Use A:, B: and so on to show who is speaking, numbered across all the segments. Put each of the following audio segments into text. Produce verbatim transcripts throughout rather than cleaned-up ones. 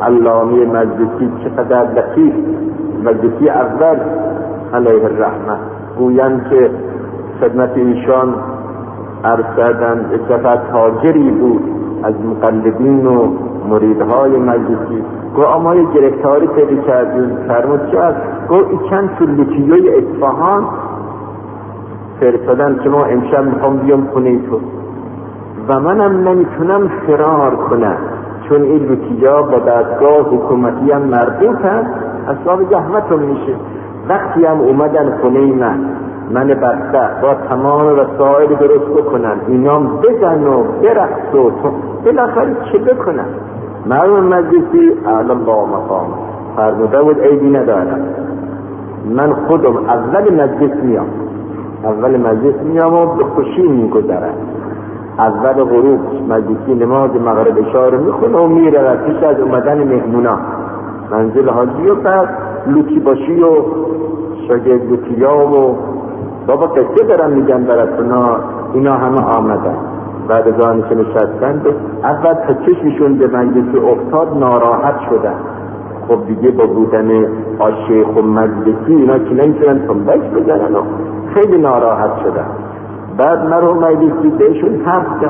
A: علامه مجلسی چقدر لطیف، مجلسی اول علیه الرحمه، گویند که خدمت ایشان عرض کردن چقدر تاجری بود از مقلدین و مریدهای مجلسی. گو اما یه گرفتاری پیدا کردیم، فرمود چه از؟ گو ای چند تو لوتیوی اصفهان فرستادن که ما امشب میخوام بیام خونه تو و منم نمیتونم فرار کنم، چون این لوتیا با دستگاه حکومتی هم مربوطن، اصلا زحمتون میشه. وقتی هم اومدن خونه من، من بسته با تمام وسایل درست بکنن، اینام بزن و برقص و بالاخره چه بکنن؟ مرحوم مجلسی اعلی با مقام فرموده بود عیبی ندارم، من خودم اول مجلس میام، اول مجلس میام و به خوشی میگذرم. اول غروب مجلسی نماز مغرب اشاره میخونه و میره پیش از اومدن مهمونا منزل حاجی و بعد لوتی باشی و شاگرد لوتیا و بابا قصه دارم میگن براتونا، اینا همه آمدن. بعد از آنی که نشستند اول تا چشمشون به مجلسی افتاد ناراحت شدن. خب دیگه با بودن آشیخ و مجلسی اینا که نمیتونن تنبک بزنن و خیلی ناراحت شدن. بعد مرحوم مجلسی بهشون حرف زد،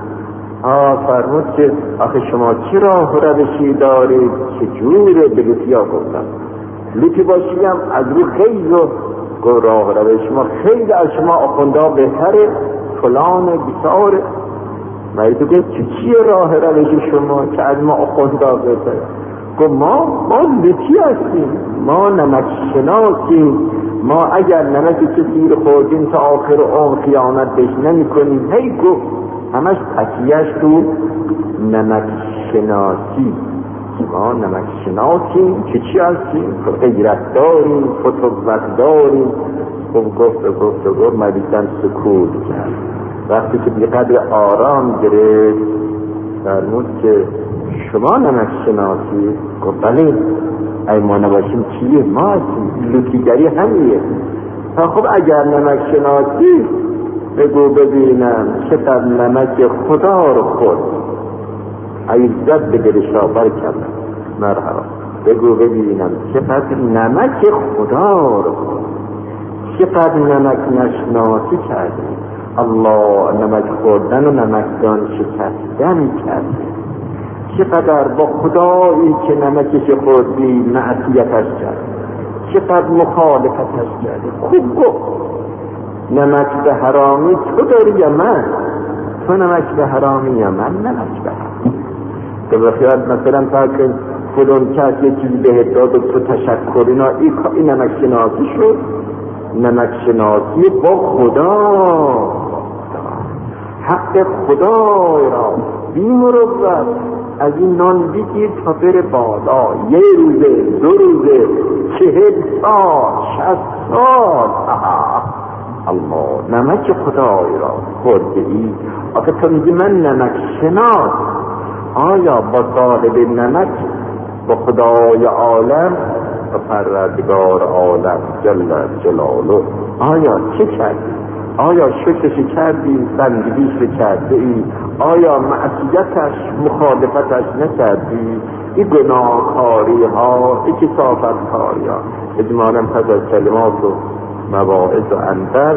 A: آه فرمود که آخه شما چی راه و روشی دارید، چجوره؟ به لوتیا گفتم لوتی باشی هم از رو خیلی رو گو راه و روش شما خیلی از شما آخونده بهتره فلان بیتاره. مجلسی گفت چی چیه راه روش شما که از ما آخونده بهتره؟ گفت ما ما لوتی هستیم، ما نمک شناسیم، ما اگر نمک کسی رو خوردیم تا آخر عمر خیانت بهش نمی کنیم. هی گفت همش تکیهش تو نمک شناسی، ما نمک شناسیم که چی هستیم؟ غیرت داریم، فتوت داریم. خب گفت گفت گفت مجلسم سکوت کرد. وقتی که بیقدر آرام گرفت فرمود که شما نمک شناسی؟ گفت بله. ای ما نباشیم چیه؟ ما هستیم، لوتیگری همیه. خب اگر نمک شناسی بگو ببینم چقدر نمک خدا رو خورد. عیزت به دلشا برکم مرحبا، بگو ببینم چقدر نمک خدا رو خورد، چقدر نمک نشناسی کردی. الله نمک خوردن و نمکدان شکستن کردی. چقدر با خدایی که نمکش خوردی معصیتش کرد، چقدر مخالفتش کردی. خوب گفت نمک به حرامی تو داری یا من؟ تو نمک به حرامی یا من نمک به حرامی؟ تو بخیاد مثلا تا که فلون کس یه چیزی بهت داد و تو تشکر اینا این نمک شناسی شد. نمک شناسی با خدا، حق خدا را بی مروت از این نان بگیر تا بره بالا. یه روزه، دو روزه، چهل سال، شصت سال. آها الله نمک خدای را خورده ای. آخه تو میگی من نمک شناس، آیا با صاحب نمک، با خدای عالم و پروردگار عالم جل جلاله آیا چه کردی؟ آیا شکرش کردی؟ بندگیش کرده ای؟ آیا معصیتش مخالفتش نکردی؟ این گناهکاری ها، این کثافت کاری ها اجمالا پس از کلمات و مواعظ و اندر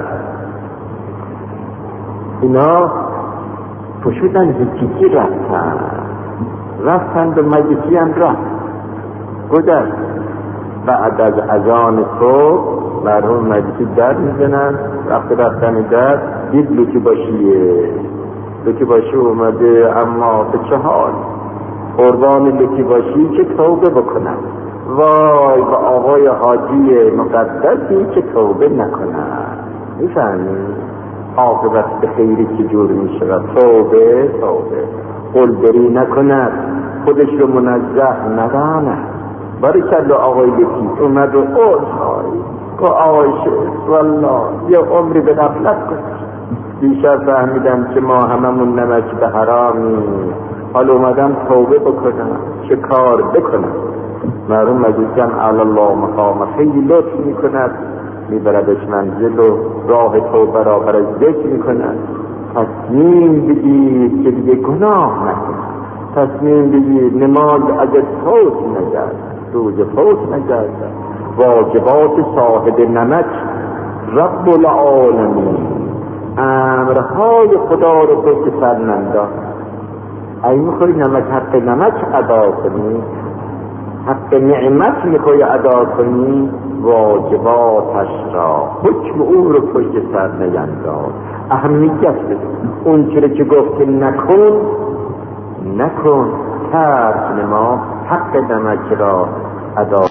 A: اینا پشودن حکیکی رفتن رفتن به مجلسی هم رفت گذشت. بعد از اذان صبح مرحوم مجلسی در میزنن. وقت رفتن در دید لوتی باشیه، لوتی باشی اومده، اما به چه حال؟ قربان لوتی باشی که توبه بکنن. وای با آقای حاجی مقدسی که توبه نکنن. میفهمی؟ عاقبت به خیری که جور میشه و توبه توبه قلدری نکند، خودش رو منزه نداند. بارکالله آقای لطی اومد و اوزهایی که آقای شیخ والله یه عمری به غفلت کنید. بیشتر فهمیدم که ما هممون نمک به حرامی. حال اومدم توبه بکنم، چه کار بکنم؟ مرحوم مجلسم علی الله مقام خیلی لطف میکند، میبردش منزل و راه توبه را برای ذکر میکند. تصمیم بگید که دیگه گناه نکنید، تصمیم بگیر نماز اگر فوت نگرد، روز فوت نگرد، واجبات صاحب نمک رب العالمین، امرهای خدا رو پشت سر ننداز. ای میخوای نمک حق نمک ادا کنی، حق نعمت میخوای ادا کنی، واجباتش را حکم اون رو پشت سر نینداز. اهمیت بده اون چیزی که گفت نکن نکن، ترک نما، حق نمک را ادا